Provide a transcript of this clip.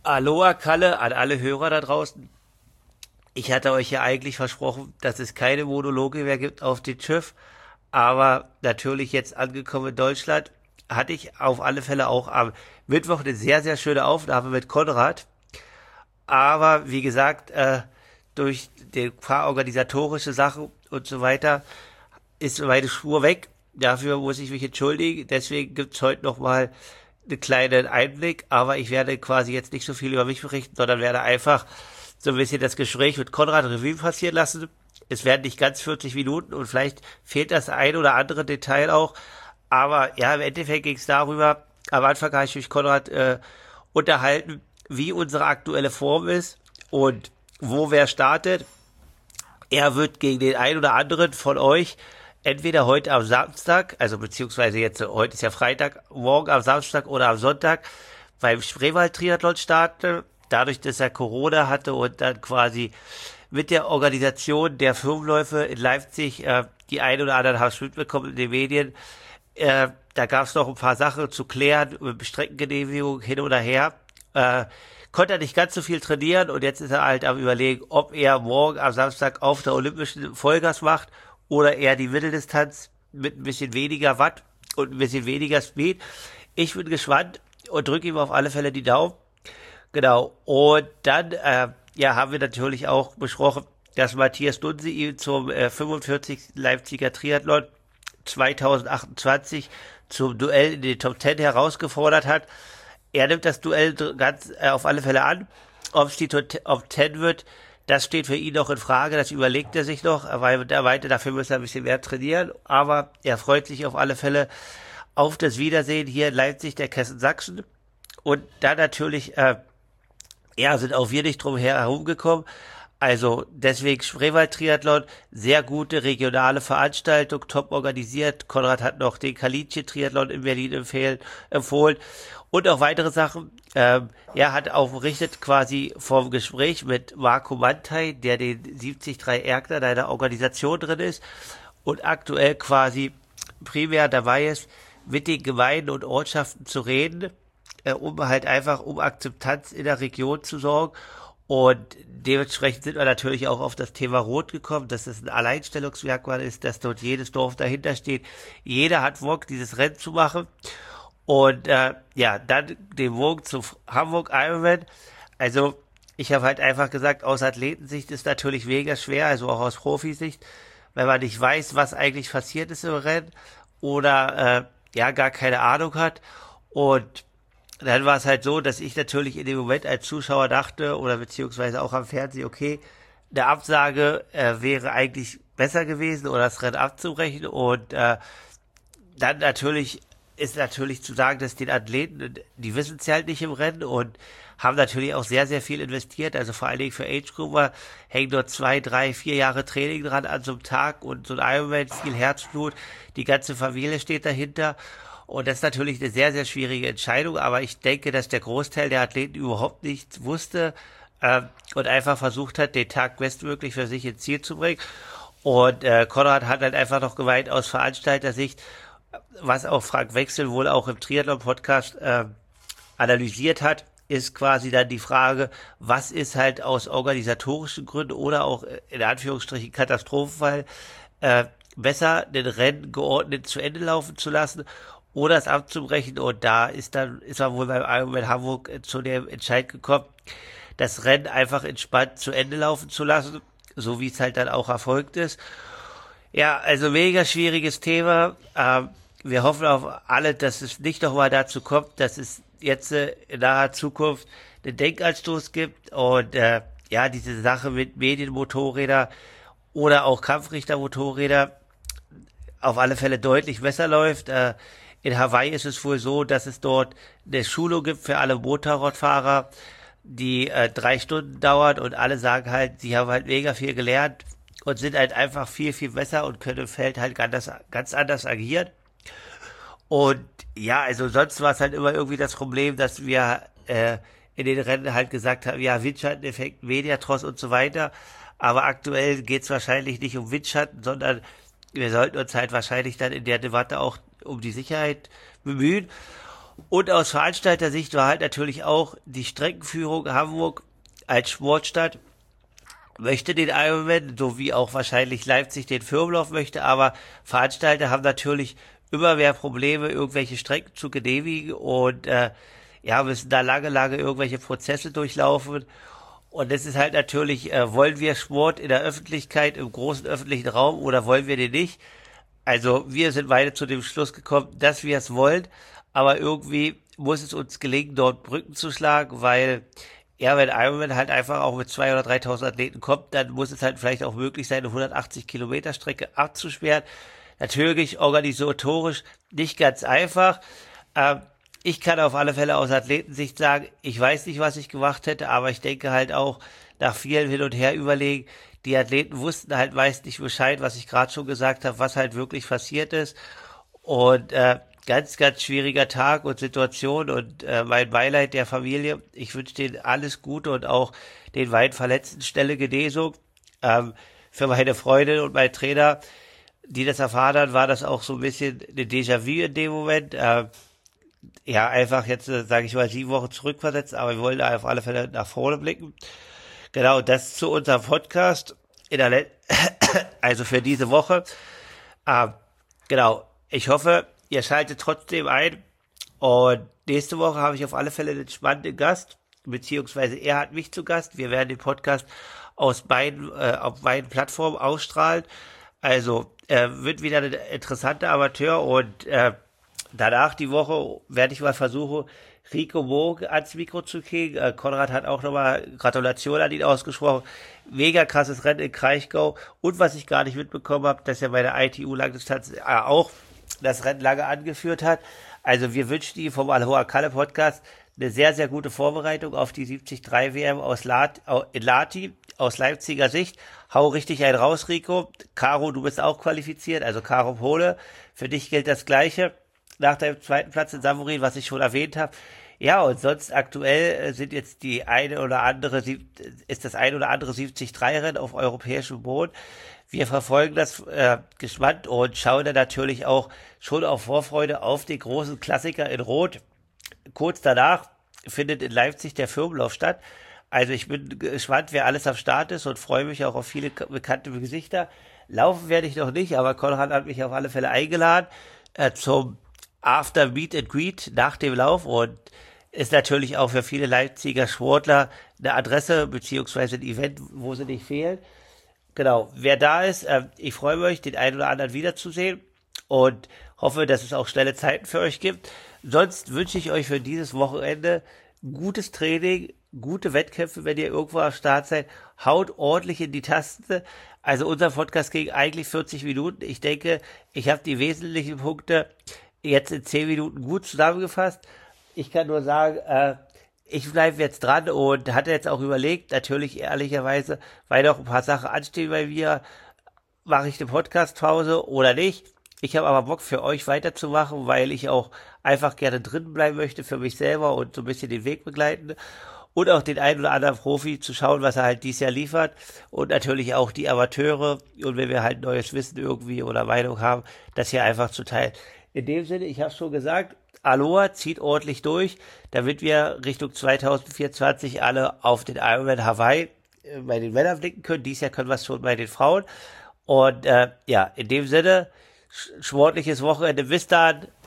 Aloha Kalle an alle Hörer da draußen. Ich hatte euch ja eigentlich versprochen, dass es keine Monologe mehr gibt auf dem Schiff. Aber natürlich jetzt angekommen in Deutschland, hatte ich auf alle Fälle auch am Mittwoch eine sehr, sehr schöne Aufnahme mit Konrad. Aber wie gesagt, durch die paar organisatorische Sachen und so weiter ist meine Spur weg. Dafür muss ich mich entschuldigen. Deswegen gibt's heute nochmal einen kleinen Einblick. Aber ich werde quasi jetzt nicht so viel über mich berichten, sondern werde einfach so ein bisschen das Gespräch mit Konrad Revue passieren lassen. Es werden nicht ganz 40 Minuten und vielleicht fehlt das ein oder andere Detail auch. Aber ja, im Endeffekt ging es darüber, am Anfang habe ich mich Konrad unterhalten, wie unsere aktuelle Form ist und wo wer startet. Er wird gegen den einen oder anderen von euch entweder heute am Samstag, also beziehungsweise jetzt, heute ist ja Freitag, morgen am Samstag oder am Sonntag beim Spreewald-Triathlon starten. Dadurch, dass er Corona hatte und dann quasi mit der Organisation der Firmenläufe in Leipzig, die ein oder anderen haben es mitbekommen in den Medien, da gab es noch ein paar Sachen zu klären, mit Streckengenehmigung hin oder her. Konnte er nicht ganz so viel trainieren und jetzt ist er halt am Überlegen, ob er morgen am Samstag auf der Olympischen Vollgas macht oder eher die Mitteldistanz mit ein bisschen weniger Watt und ein bisschen weniger Speed. Ich bin gespannt und drücke ihm auf alle Fälle die Daumen. Genau. Und dann, ja, haben wir natürlich auch besprochen, dass Matthias Dunse ihn zum 45. Leipziger Triathlon 2028 zum Duell in den Top 10 herausgefordert hat. Er nimmt das Duell ganz auf alle Fälle an. Ob es die Top 10 wird, das steht für ihn noch in Frage. Das überlegt er sich noch, weil er meinte, dafür muss er ein bisschen mehr trainieren. Aber er freut sich auf alle Fälle auf das Wiedersehen hier in Leipzig, der Kessen Sachsen. Und dann natürlich, ja, sind auch wir nicht drum herumgekommen. Also deswegen Spreewald-Triathlon, sehr gute regionale Veranstaltung, top organisiert. Konrad hat noch den Kalitje-Triathlon in Berlin empfohlen und auch weitere Sachen. Er hat auch berichtet quasi vom Gespräch mit Marco Mantei, der den 73 Erkner deiner Organisation drin ist und aktuell quasi primär dabei ist, mit den Gemeinden und Ortschaften zu reden, um halt einfach um Akzeptanz in der Region zu sorgen. Und dementsprechend sind wir natürlich auch auf das Thema Rot gekommen, dass es ein Alleinstellungsmerkmal ist, dass dort jedes Dorf dahinter steht. Jeder hat Bock, dieses Rennen zu machen. Und ja, dann den Bogen zu Hamburg Ironman. Also ich habe halt einfach gesagt, aus Athletensicht ist natürlich mega schwer, also auch aus Profisicht, wenn man nicht weiß, was eigentlich passiert ist im Rennen oder ja, gar keine Ahnung hat. Und dann war es halt so, dass ich natürlich in dem Moment als Zuschauer dachte, oder beziehungsweise auch am Fernsehen, okay, eine Absage wäre eigentlich besser gewesen oder das Rennen abzubrechen. Und dann natürlich ist natürlich zu sagen, dass den Athleten, die wissen es ja halt nicht im Rennen und haben natürlich auch sehr, sehr viel investiert. Also vor allen Dingen für Age Grouper hängen dort 2, 3, 4 Jahre Training dran an so einem Tag und so ein Ironman, viel Herzblut, die ganze Familie steht dahinter. Und das ist natürlich eine sehr, sehr schwierige Entscheidung, aber ich denke, dass der Großteil der Athleten überhaupt nichts wusste und einfach versucht hat, den Tag bestmöglich für sich ins Ziel zu bringen. Und Konrad hat halt einfach noch gemeint aus Veranstalter-Sicht, was auch Frank Wechsel wohl auch im Triathlon-Podcast analysiert hat, ist quasi dann die Frage, was ist halt aus organisatorischen Gründen oder auch in Anführungsstrichen Katastrophenfall besser, den Rennen geordnet zu Ende laufen zu lassen oder es abzubrechen. Und da ist man wohl beim Ironman Hamburg zu dem Entscheid gekommen, das Rennen einfach entspannt zu Ende laufen zu lassen, so wie es halt dann auch erfolgt ist. Ja, also mega schwieriges Thema. Wir hoffen auf alle, dass es nicht nochmal dazu kommt, dass es jetzt in naher Zukunft einen Denkanstoß gibt und ja, diese Sache mit Medienmotorräder oder auch Kampfrichtermotorräder auf alle Fälle deutlich besser läuft. In Hawaii ist es wohl so, dass es dort eine Schulung gibt für alle Motorradfahrer, die 3 Stunden dauert und alle sagen halt, sie haben halt mega viel gelernt und sind halt einfach viel, viel besser und können im Feld halt ganz anders agieren. Und ja, also sonst war es halt immer irgendwie das Problem, dass wir in den Rennen halt gesagt haben, ja, Windschatteneffekt, Mediatross und so weiter. Aber aktuell geht es wahrscheinlich nicht um Windschatten, sondern wir sollten uns halt wahrscheinlich dann in der Debatte auch um die Sicherheit bemühen. Und aus Veranstalter-Sicht war halt natürlich auch die Streckenführung Hamburg als Sportstadt möchte den Ironman, so wie auch wahrscheinlich Leipzig den Firmenlauf möchte, aber Veranstalter haben natürlich immer mehr Probleme, irgendwelche Strecken zu genehmigen und ja, müssen da lange irgendwelche Prozesse durchlaufen. Und das ist halt natürlich, wollen wir Sport in der Öffentlichkeit, im großen öffentlichen Raum oder wollen wir den nicht? Also wir sind beide zu dem Schluss gekommen, dass wir es wollen, aber irgendwie muss es uns gelingen, dort Brücken zu schlagen, weil ja, wenn Ironman halt einfach auch mit 2.000 oder 3.000 Athleten kommt, dann muss es halt vielleicht auch möglich sein, eine 180 Kilometer Strecke abzusperren. Natürlich organisatorisch nicht ganz einfach. Ich kann auf alle Fälle aus Athletensicht sagen, ich weiß nicht, was ich gemacht hätte, aber ich denke halt auch nach vielen Hin und Her überlegen, die Athleten wussten halt meist nicht Bescheid, was ich gerade schon gesagt habe, was halt wirklich passiert ist. Und ganz schwieriger Tag und Situation und mein Beileid der Familie. Ich wünsche denen alles Gute und auch den beiden Verletzten schnelle Genesung. Für meine Freundin und meinen Trainer, die das erfahren haben, war das auch so ein bisschen eine Déjà-vu in dem Moment. Ja, einfach jetzt, sage ich mal, 7 Wochen zurückversetzt, aber wir wollen da auf alle Fälle nach vorne blicken. Genau, das zu unserem Podcast also für diese Woche. Genau, ich hoffe, ihr schaltet trotzdem ein und nächste Woche habe ich auf alle Fälle einen spannenden Gast, beziehungsweise er hat mich zu Gast. Wir werden den Podcast auf beiden Plattformen ausstrahlen. Also wird wieder ein interessanter Amateur und danach die Woche werde ich mal versuchen, Rico Moog ans Mikro zu kriegen. Konrad hat auch nochmal Gratulation an ihn ausgesprochen. Mega krasses Rennen in Kraichgau. Und was ich gar nicht mitbekommen habe, dass er bei der ITU Langdistanz auch das Rennen lange angeführt hat. Also wir wünschen ihm vom Aloha Kalle Podcast eine sehr gute Vorbereitung auf die 73 WM in Lahti aus Leipziger Sicht. Hau richtig einen raus, Rico. Caro, du bist auch qualifiziert, also Caro Pole. Für dich gilt das Gleiche nach deinem zweiten Platz in Samurin, was ich schon erwähnt habe. Ja, und sonst aktuell sind jetzt ist das eine oder andere 73-Rennen auf europäischem Boden. Wir verfolgen das gespannt und schauen dann natürlich auch schon auf Vorfreude auf den großen Klassiker in Rot. Kurz danach findet in Leipzig der Firmenlauf statt. Also ich bin gespannt, wer alles am Start ist und freue mich auch auf viele bekannte Gesichter. Laufen werde ich noch nicht, aber Konrad hat mich auf alle Fälle eingeladen zum After Meet and Greet nach dem Lauf und ist natürlich auch für viele Leipziger Sportler eine Adresse beziehungsweise ein Event, wo sie nicht fehlen. Genau, wer da ist, ich freue mich, den einen oder anderen wiederzusehen und hoffe, dass es auch schnelle Zeiten für euch gibt. Sonst wünsche ich euch für dieses Wochenende gutes Training, gute Wettkämpfe, wenn ihr irgendwo am Start seid. Haut ordentlich in die Tasten. Also unser Podcast ging eigentlich 40 Minuten. Ich denke, ich habe die wesentlichen Punkte jetzt in 10 Minuten gut zusammengefasst. Ich kann nur sagen, ich bleibe jetzt dran und hatte jetzt auch überlegt, natürlich ehrlicherweise, weil noch ein paar Sachen anstehen bei mir, mache ich eine Podcast-Pause oder nicht. Ich habe aber Bock für euch weiterzumachen, weil ich auch einfach gerne drin bleiben möchte für mich selber und so ein bisschen den Weg begleiten und auch den einen oder anderen Profi zu schauen, was er halt dieses Jahr liefert und natürlich auch die Amateure und wenn wir halt neues Wissen irgendwie oder Meinung haben, das hier einfach zu teilen. In dem Sinne, ich habe schon gesagt, Aloha zieht ordentlich durch, damit wir Richtung 2024 alle auf den Ironman Hawaii bei den Männern blicken können. Dieses Jahr können wir es schon bei den Frauen. Und ja, in dem Sinne, sportliches Wochenende. Bis dann.